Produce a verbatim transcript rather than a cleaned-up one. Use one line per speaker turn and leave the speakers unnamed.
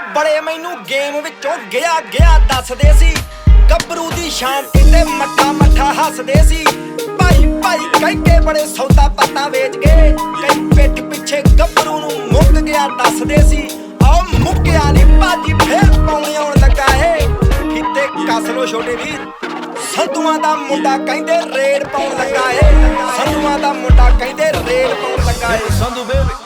ਬੜੇ ਮੈਨੂੰ ਗੇਮ ਵਿੱਚੋਂ ਗਿਆ ਗਿਆ ਦੱਸਦੇ ਸੀ। ਗੱਭਰੂ ਦੀ ਸ਼ਾਨ ਤੇ ਮੱਠਾ ਮੱਠਾ ਹੱਸਦੇ ਸੀ। ਭਾਈ ਭਾਈ ਕਹਿ ਕੇ ਬੜੇ ਸੌਦਾ ਪੱਤਾ ਵੇਚ ਗਏ। ਕਈ ਪਿੱਠ ਪਿੱਛੇ ਗੱਭਰੂ ਨੂੰ ਮੁੱਕ ਗਿਆ ਦੱਸਦੇ ਸੀ। ਆਹ ਮੁੱਕਿਆ ਨੀ ਭਾਜੀ ਫੇਰ ਪਾਉਣੇ ਆਉਣ ਲੱਗਾ ਏ। ਫਿੱਤੇ ਕੱਸ ਲੋ ਛੋਟੇ ਵੀਰ, ਸੰਧੂਆਂ ਦਾ ਮੁੰਡਾ ਕਹਿੰਦੇ ਰੇਡ ਪਾਉਣ ਲੱਗਾ ਏ। ਸੰਧੂਆਂ ਦਾ ਮੁੰਡਾ ਕਹਿੰਦੇ ਰੇਡ ਪਾਉਣ ਲੱਗਾ ਏ।
ਸੰਧੂ ਬੇਬੀ